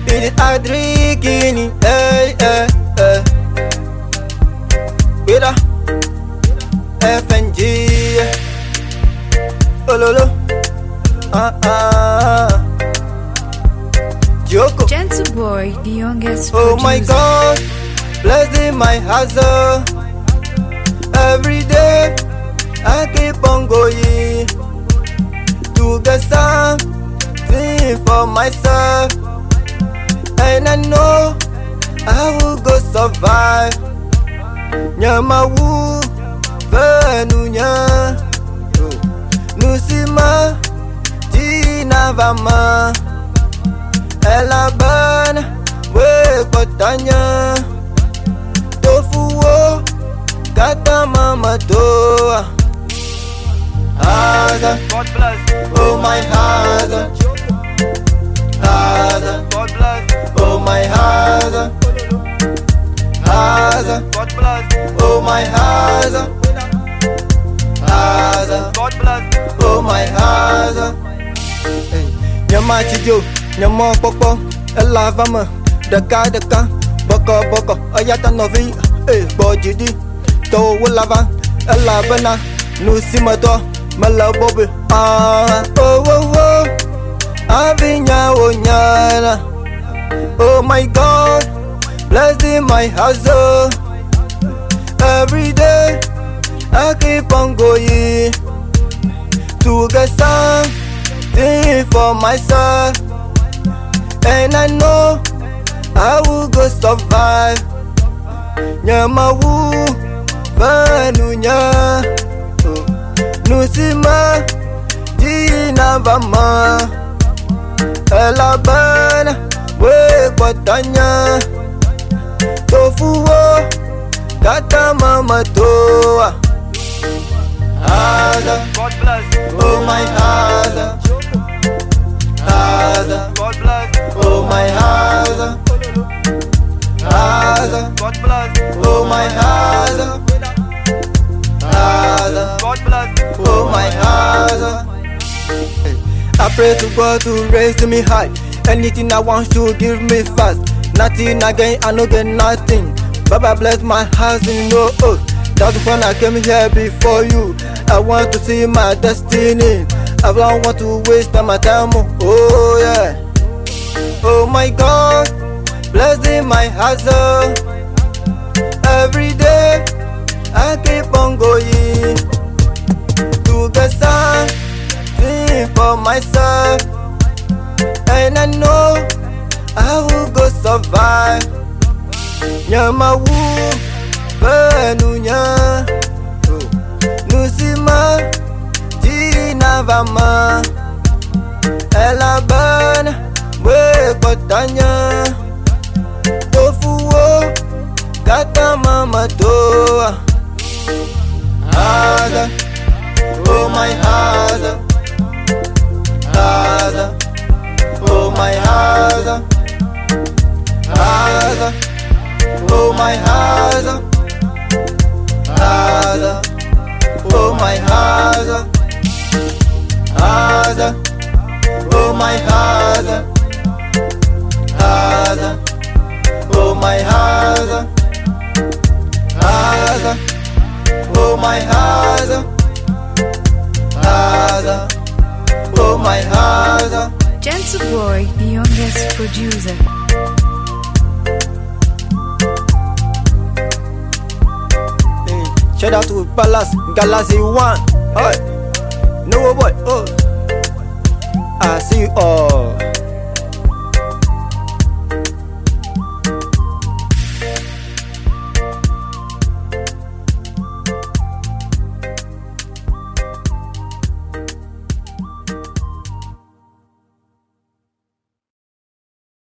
It is Adrikini, hey, hey, hey. Bida, FNG, Ololo, Joko. Gentle boy, the youngest Oh producer. my God, blessing my hustle. Every day I keep on going to get something for myself, and I know I will go survive. Nyamawu venunya nusima tina vama elabana we kotanya tofuo kata mama toa Haza, God bless. oh my Haza, Haza, God bless. oh my Haza, Haza, God bless. oh my Haza, Haza, God bless. oh my Haza. Nyama chijo, nyama popo, elavama, deka deka, boko boko, ayata novi, bojidi, to lava, elabana, nusimato, malabobe, oh oh oh, avinya onyana, oh my God, blessing my hustle. Every day I keep on going to get something for myself, and I know I will go survive. Nyamawu venunya nusima jina vama elabana we kotanya tofuo kata mama toa Haza, God bless. oh my Haza, Haza, God bless. oh my Haza, Haza, God bless. oh my Haza, Haza, God bless. oh my Haza. I pray to God to raise me high. Anything I want to give me fast. Nothing again, I no get nothing. Baba bless my house in no oath. That's when I came here before you. I want to see my destiny. I don't want to waste my time. Oh yeah. Oh my God, blessing my hustle. Every day I keep on going to get something for myself, and I know I will go survive. Nyamawu venunya nusima jina vama elabana we kotanya tofuo kata mama toa Haza, oh my Haza, Haza, oh my Haza, Haza, oh my Haza, Haza, oh my Haza, Haza, oh my Haza, Haza, oh my Haza, Haza, oh my Haza, Haza, oh my Haza. Gentle boy, the youngest producer. Shout out to Palace Galaxy One. Hey, no boy. Oh, I see you all.